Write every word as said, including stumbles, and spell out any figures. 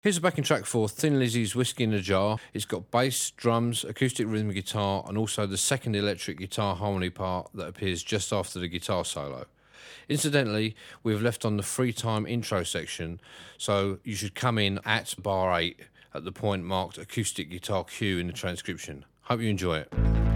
Here's a backing track for Thin Lizzy's Whiskey in a Jar. It's got bass, drums, acoustic rhythm guitar, and also the second electric guitar harmony part that appears just after the guitar solo. Incidentally, we've left on the free time intro section, so you should come in at bar eight at the point marked acoustic guitar cue in the transcription. Hope you enjoy it.